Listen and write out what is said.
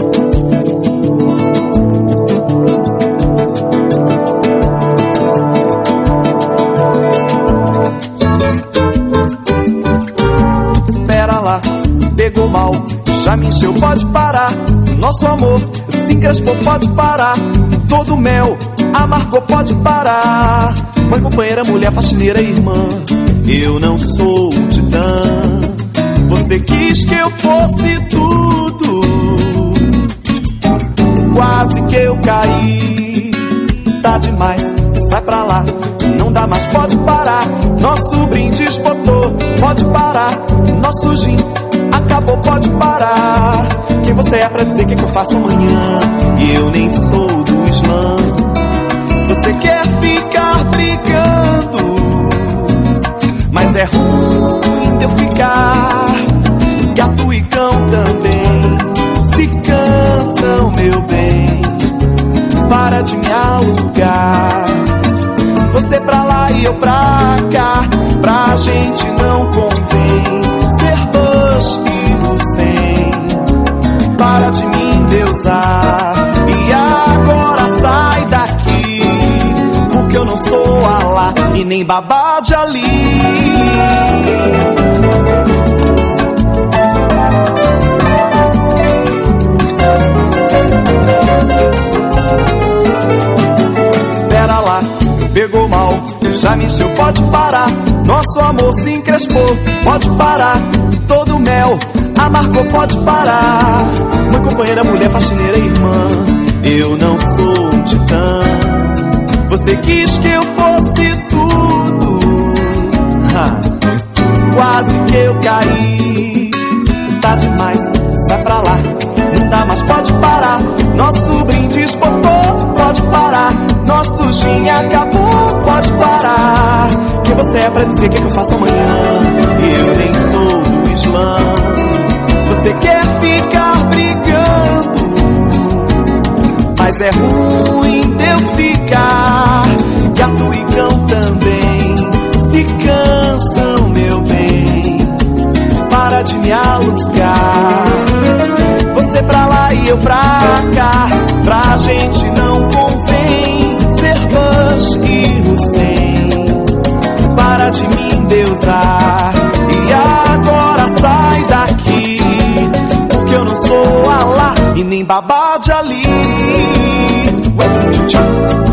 Pera lá, pegou mal, já me encheu, pode parar. Nosso amor se encrespou, pode parar. Todo mel amargou, pode parar. Mãe, companheira, mulher, faxineira, irmã, eu não sou um titã. Você quis que eu fosse tudo, quase que eu caí. Tá demais, sai pra lá, não dá mais, pode parar. Nosso brinde esgotou, pode parar. Nosso gin acabou, pode parar. Quem você é pra dizer que eu faço amanhã? E eu nem sou do Islã. Você quer ficar brigando, mas é ruim de eu ficar. Gato e cão também se cansam, meu bem. Para de me alugar. Você pra lá e eu pra cá. Pra gente não convém ser Bush e Hussein. Para de me endeusar. E agora sai daqui, porque eu não sou Alá e nem Babá de Ali. Pera lá, pegou mal, já me encheu, pode parar. Nosso amor se encrespou, pode parar. Todo mel amargou, pode parar. Mãe, companheira, mulher, faxineira, irmã, eu não sou um titã. Você quis que eu fosse tudo, quase que eu caí. Tá demais, sai pra lá, não dá mais, pode parar. Nosso brinde esgotou, pode parar. Nosso gin acabou, pode parar. Quem você é pra dizer que eu faço amanhã? Eu nem sou do Islã. Você quer ficar brigando, mas é ruim de eu ficar. Gato e cão também se cansam, meu bem. Para de me alugar. Você pra lá e eu pra cá. Pra gente não convém ser Bush e Hussein. Para de me endeusar. E agora sai daqui, porque eu não sou Alá e nem Babá de Ali.